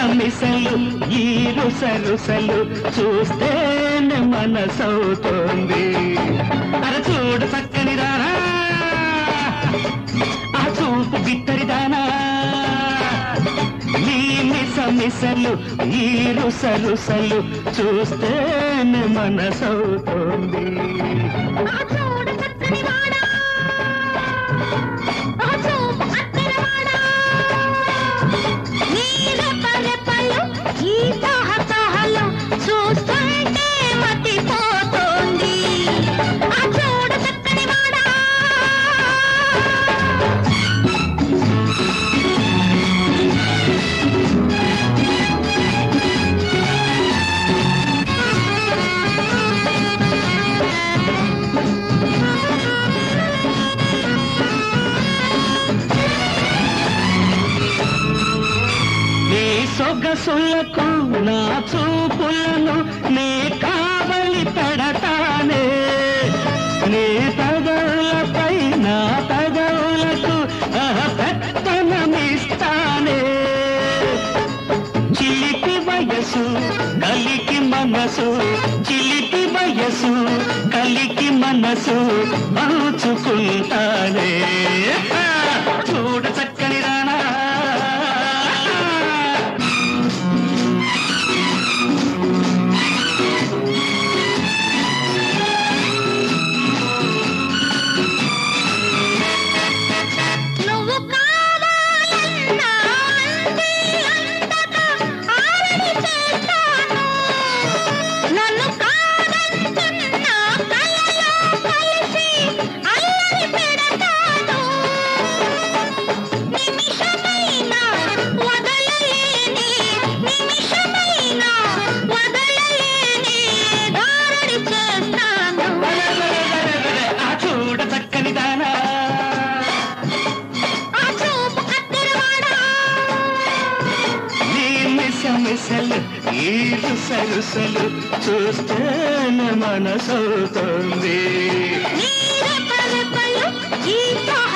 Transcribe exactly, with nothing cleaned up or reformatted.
మిసలు ఈ రుసరుసలు చూస్తేనే మనసవుతోంది. అర చూడు చక్కని రానా ఆ చూపు బిత్తరిదానా ఈ మిస మిసలు ఈ రుసరుసలు చూస్తేనే మనసవుతోంది. సొగసులకు నా చూపులను నే కావలి పెడతానే, నీ తగవులపై నా తగవులకు పెత్తనమిస్తానే. చిలిపి వయసు కలికి మనసు, చిలిపి వయసు కలికి మనసు పంచుకుంటానే. చూడ చక్కని రానా మిసలు ఈ రుసరుసలు చూస్తేనే మనసవుతోంది.